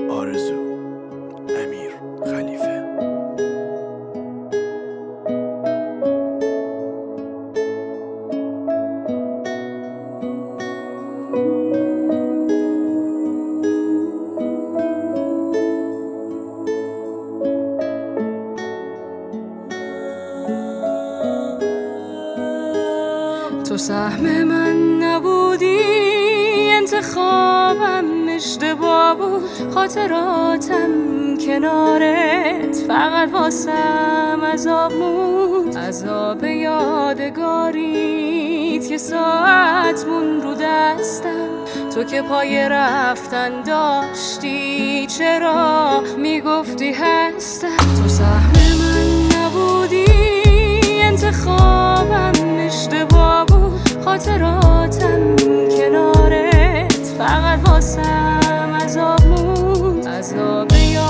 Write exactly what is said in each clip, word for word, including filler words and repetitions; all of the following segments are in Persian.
آرزو امیر خلیفه. تو سهم من نبودی، انتخابم اشتباه بود، خاطراتم کنارت فقط واسم عذاب موند. عذاب یادگاریت که ساعت مون رو دستم، تو که پای رفتن داشتی چرا میگفتی هستم. تو سهم من نبودی، انتخابم اشتباه بود، خاطراتم کنارت فقط واسم عذاب موند. عذاب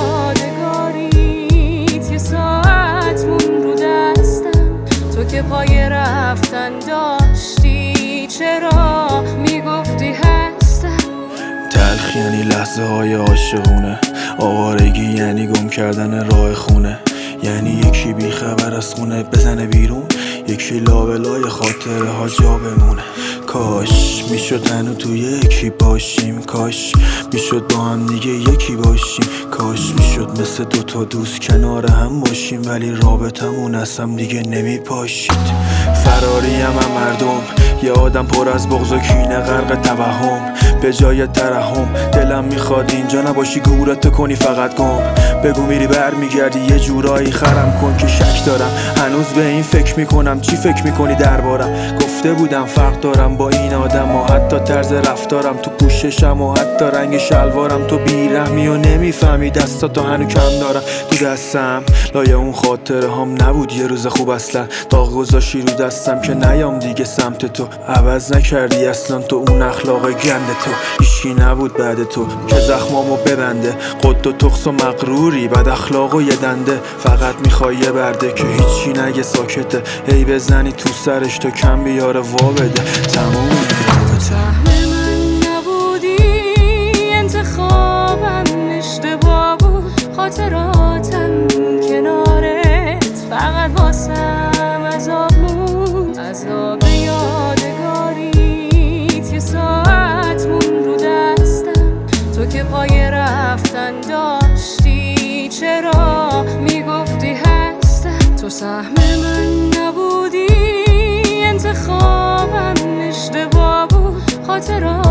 یادگاریت که ساعت مون رو دستم، تو که پای رفتن داشتی چرا میگفتی هستم. تلخ یعنی لحظه های عاشقونه، آوارگی یعنی گم کردن راه خونه، یعنی یکی بی خبر از خونه بزنه بیرون، یکی لابلای خاطره ها جا بمونه. کاش میشد هنو تو یکی باشیم، کاش میشد با هم دیگه یکی باشیم، کاش میشد مثل دوتا دوست کنار هم باشیم، ولی رابطمون از هم دیگه نمی پاشید. فراریم هم مردم، یه آدم پر از بغض و کینه غرق توهم، به جای ترحم دلم میخواد اینجا نباشی، گورت کنی فقط گم، بگو میری بر میگردی یه جورایی خرم کن که شک دارم هنوز به این فکر میکنم. چی فکر میکنی دربارم؟ گفته بودم فرق دارم با این آدم و حتی طرز رفتارم، تو پوششم و حتی رنگ شلوارم، تو بیرحمی و نمیفهمی دستاتو هنو کم دارم تو دستم. لایه اون خاطره هم نبود یه روز خوب اصلا، داغ گذاشی رو دستم که نیام دیگه سمت تو، عوض نکردی اصلا تو اون اخلاق گند تو، هیچکی نبود بعد تو که زخمامو ببنده، قد و تخص و مغروری بد اخلاق و یه دنده، فقط میخوای یه برده که هیچی نگه ساکته، هی بزنی تو سرش تو کم بیاره وا بده تموم. سهم من نبودی، انتخابم اشتباه بود، خاطراتم کنارت فقط واسم عذاب موند. عذاب یادگاریت که ساعت مون رو دستم، تو که پای رفتن داشتی چرا میگفتی هستم. تو سهم من نبودی، انتخابم اشتباه بود، خاطرات